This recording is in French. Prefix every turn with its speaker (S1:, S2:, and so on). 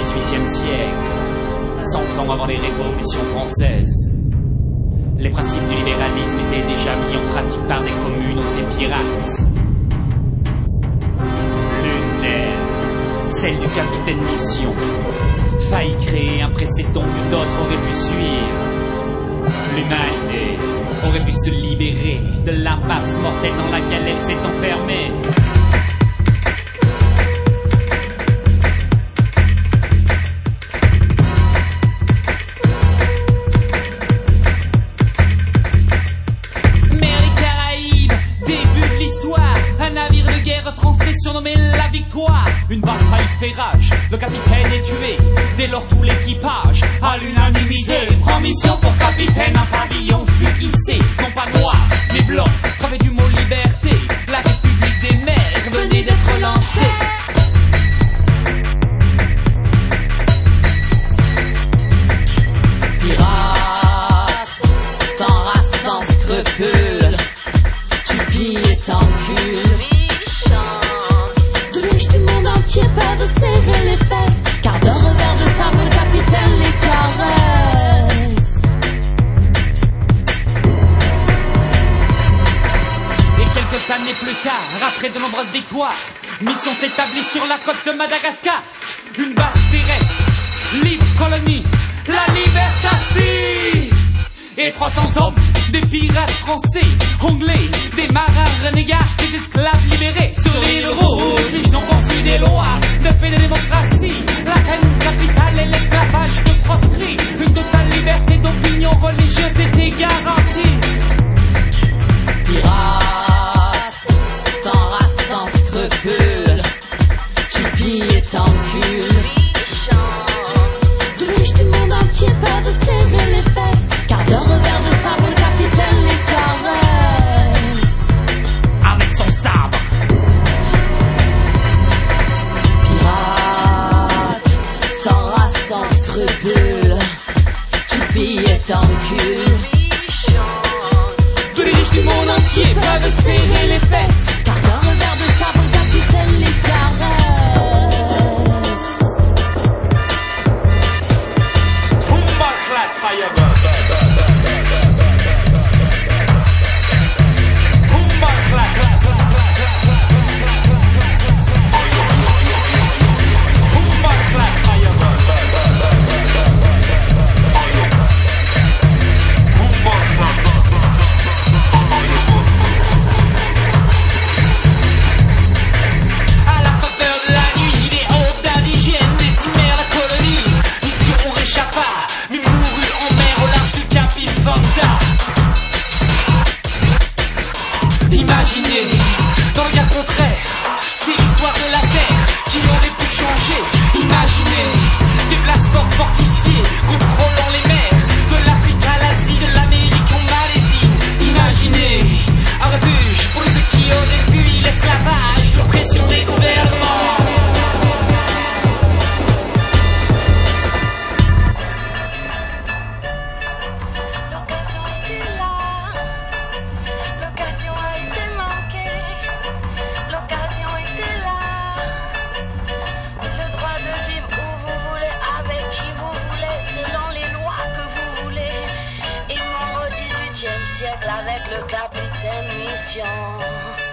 S1: XVIIIe siècle, 100 ans avant les révolutions françaises. Les principes du libéralisme étaient déjà mis en pratique par des communautés pirates. L'une, celle du capitaine Mission, failli créer un précédent que d'autres auraient pu suivre. L'humanité aurait pu se libérer de l'impasse mortelle dans laquelle elle s'est enfermée. Français surnommé la victoire. Une bataille fait rage, le capitaine est tué. Dès lors tout l'équipage, à l'unanimité, prend mission pour capitaine. Un pavillon fut hissé, non pas noir, mais blanc, gravé du mot liberté. La République des mers venait d'être lancée.
S2: Pirate, sans race, sans scrupule, tu pilles et t'encules. Peuvent serrer les fesses, car d'un revers de sabre le capitaine les caresse.
S1: Et quelques années plus tard, après de nombreuses victoires, mission s'établit sur la côte de Madagascar. Une base terrestre, libre colonie, la Libertatie. Et 300 hommes, des pirates français, anglais, des marins renégats, des esclaves libérés. Sur l'île rouge, ils ont conçu des lois de paix et de démocratie. La haine capitale et l'esclavage de proscrit. Une totale liberté d'opinion religieuse était garantie.
S2: Pirate, sans race, sans scrupule, tu pilles et t'encules. Tous les riches du monde entier peuvent serrer les fesses, car d'un revers de sabre le capitaine les caresse.
S1: Avec son sabre.
S2: Pirate, sans race, sans scrupule, tu pilles et t'encules.
S1: Tous les riches du monde entier peuvent serrer les fesses,
S2: car d'un revers de sabre le capitaine les caresse.
S1: Imaginez, dans le cas contraire, c'est l'histoire de la Terre qui aurait pu changer. Imaginez, des places fortes fortifiées, contrôlant les mers, de l'Afrique à l'Asie, de l'Amérique en Malaisie. Imaginez, un refuge pour ceux qui auraient fui l'esclavage, l'oppression des gouvernements.
S2: Siècle avec le capitaine Mission.